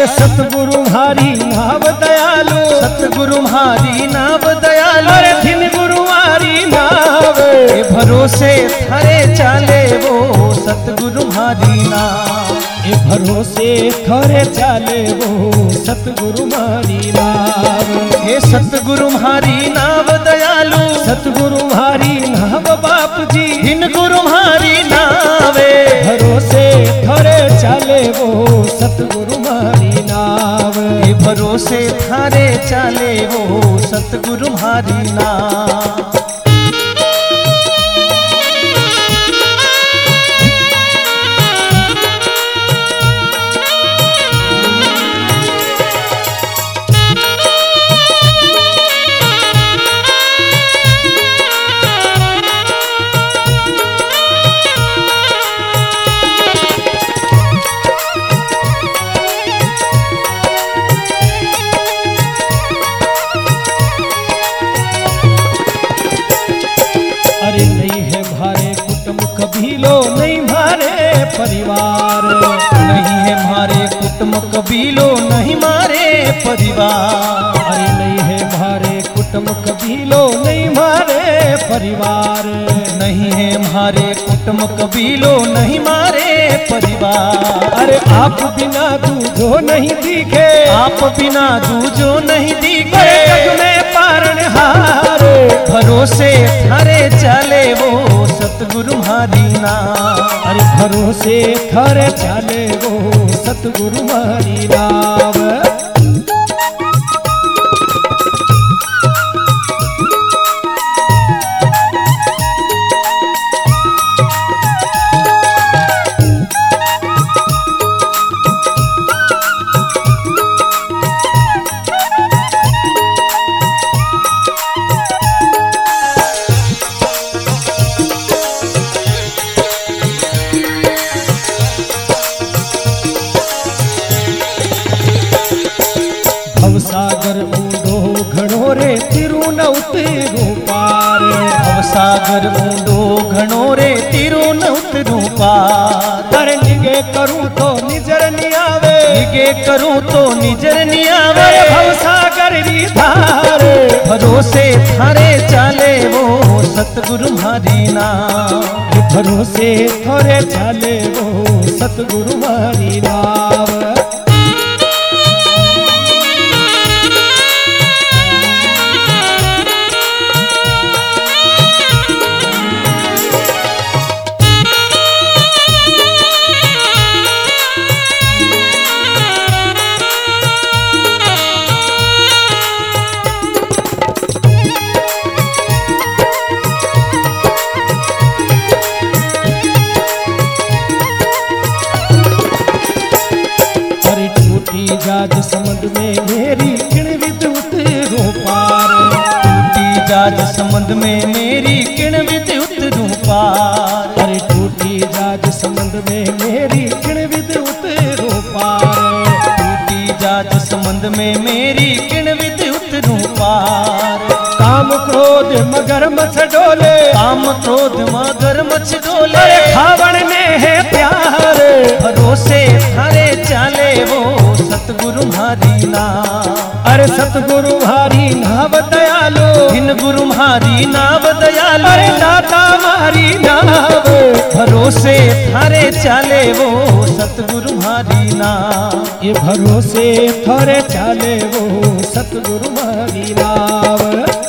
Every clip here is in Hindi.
सतगुरु म्हारी नाव दयालु, सतगुरु म्हारी नाव दयालु, अरे दिन गुरु म्हारी नाव, ये भरोसे थारे चाले वो सतगुरु म्हारी नाव, ये भरोसे थारे चाले वो सतगुरु म्हारी नाव। ये सतगुरु म्हारी नाव दयालु, सतगुरु म्हारी नाव बाप जी, दिन गुरु म्हारी नावे, भरोसे थारे चाले वो सतगुरु म्हारी नाव, ये भरोसे थारे चाले वो सतगुरु म्हारी नाव। अरे नहीं है भारे कुटुंब कबीलो, नहीं मारे परिवार, नहीं है मारे कुटुंब कबीलो, नहीं मारे परिवार, अरे नहीं है भारे कुटुंब कबीलो, नहीं मारे परिवार, नहीं है मारे कुटुंब कबीलो, नहीं मारे परिवार। अरे आप बिना दूजो नहीं दिखे, आप बिना दूजो नहीं दिखे, जग में पारणहार, भरोसे थारे चाले वो सतगुरु म्हारी नाव, अरे भरोसे थारे चाले वो सतगुरु म्हारी नाव। भवसागर ऊंडो घणो रे तिरुनौतरू पार, भवसागर ऊंडो घणो रे तिरुनौतरू पार, पर निगे करूं तो निजर नहीं आवे, निगे करूं तो निजर नहीं आवे, भवसागर री धार, भरोसे थारे चाले वो सतगुरु म्हारी नाव, भरोसे थारे चाले वो सतगुरु म्हारी नाव। जाज समझ में मेरी किण विद्युत रो पार, टूटी जाज समझ में मेरी किण विद्युत रो पार, अरे टूटी जाज समझ में मेरी किण विद्युत रो पार, टूटी जाज समझ में मेरी किण विद्युत रो पार। काम क्रोध मगर मछ डोले, काम क्रोध मगर मछ डोले, अरे खावण में है प्यार, भरोसे थारे चाले वो सतगुरु म्हारी नाव, अरे सतगुरु म्हारी नाव दयालो, दिन गुरु म्हारी नाव दयालो, अरे दाता म्हारी नाव, भरोसे थारे चाले वो सतगुरु म्हारी नाव, ये भरोसे थारे चाले वो सतगुरु म्हारी नाव।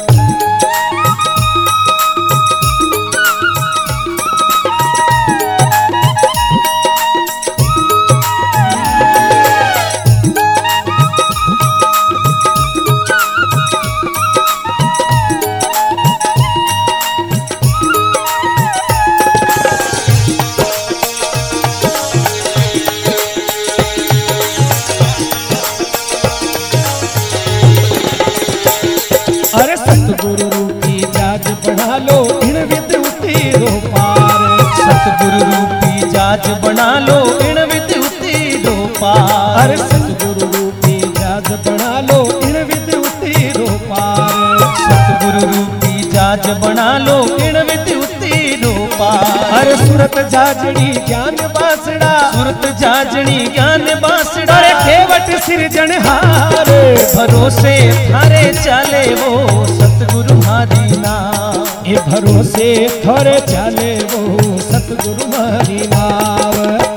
सतगुरु रूपी जाज बना लो इन विद्युती रो पार, सतगुरु रूपी जाज बना लो इन विद्युती रो पार, अरे सतगुरु रूपी जाज बना लो इन विद्युती रो पार, सतगुरु रूपी जाज बना लो इन विद्युती रो पार। अरे सुरत जाजड़ी ज्ञान बासड़ा, सुरत जाजड़ी ज्ञान बासड़ा, अरे केवट सिरजनहार भरोसे थारे चाले वो सतगुरु मारी नाव। ए भरोसे थोरे चाले वो सतगुरु मारी नाव।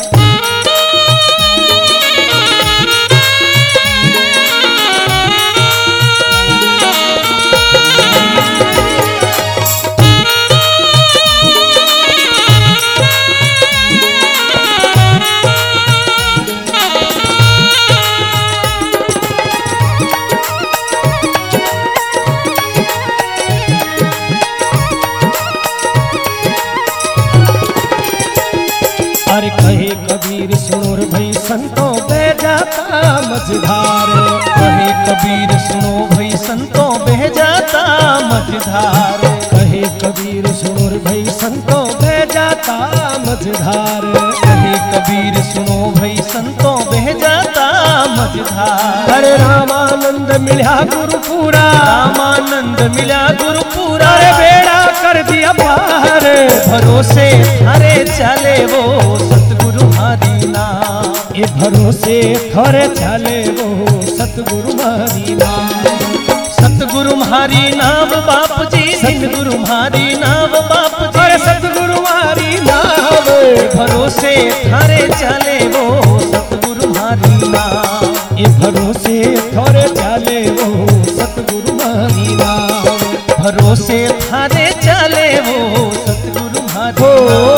अरे कहे कबीर सुनो रे भाई संतों बह जाता मझधार। कहे कबीर सुनो भाई संतों बह जाता मझधार। कहे कबीर सुनो रे भाई संतों बह जाता मझधार। कहे कबीर सुनो भाई संतों बह जाता मझधार। अरे रामानंद मिला गुरुपुरा, रामानंद मिला गुरुपुरा। अरे बेड़ा कर दिया पार। भरोसे थारे चले वो सतगुरु मारी नाव। ये भरोसे थोरे चले वो सतगुरु मारी नाव। सतगुरु मारी नाव बाप जी, सतगुरु मारी नाव बाप जी। अरे सतगुरु मारी नाव। भरोसे थारे चले वो सतगुरु मारी नाव। ये भरोसे थोरे चले वो सतगुरु मारी नाव। भरोसे थारे चले वो सतगुरु मारी हो नाव।